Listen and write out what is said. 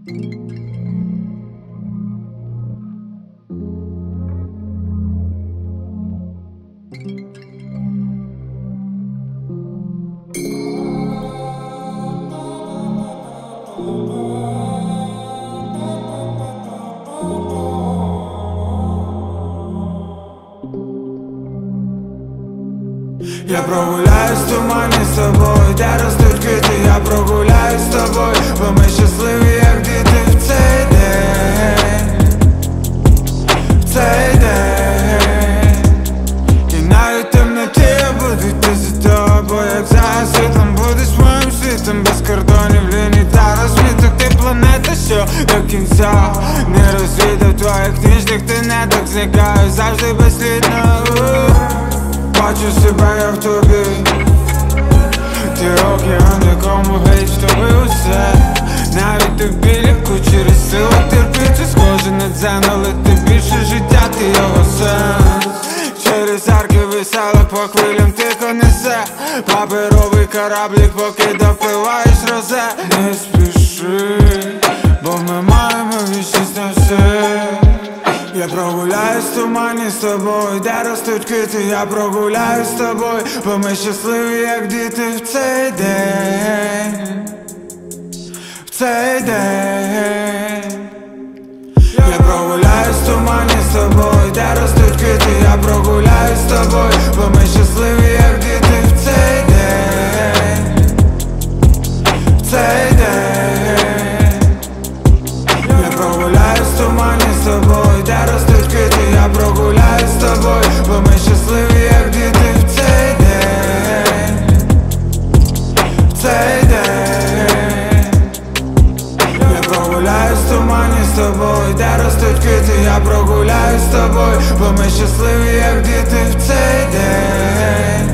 Я прогуляюсь в тумані з тобою, де ростуть квіти. Я прогуляюсь з тобою, бо ми щасливі, як діти. В цей день, в цей день. І навіть в темноті я буду йти за тобою, як за світлом будеш моїм світом. Без кордонів, ліній та розміток. Ти планета, що до кінця не розвідав твоїх ніжних. Ти не так зникаю, завжди безслідно. Бачу себе я в тобі. Ти океан, якому геть втопив усе. Навіть тобі легко через силу терпіти. Схоже на дзен, але ти більше життя, ти його сенс. Через арки веселих по хвилям тихо несе. Паперовий кораблик, поки допиваєш розе. Не спіши, бо ми маємо вічність на все. Я прогуляюсь в тумані з тобою, де ростуть квіти. Я прогуляюсь з тобою, бо ми щасливі, як діти. В цей день, в цей день. Я прогуляюсь в тумані з тобою, де ростуть квіти. Я прогуляюсь з тобою, бо ми щасливі, як діти. В цей день, в цей день. Я прогуляюсь в тумані з тобою, де ростуть квіти. Я прогуляюсь з тобою, бо ми щасливі, як діти. В цей день, в цей день. Я прогуляюсь в тумані з тобою, де ростуть квіти. Я прогуляюсь з тобою, бо ми щасливі, як діти. В цей день.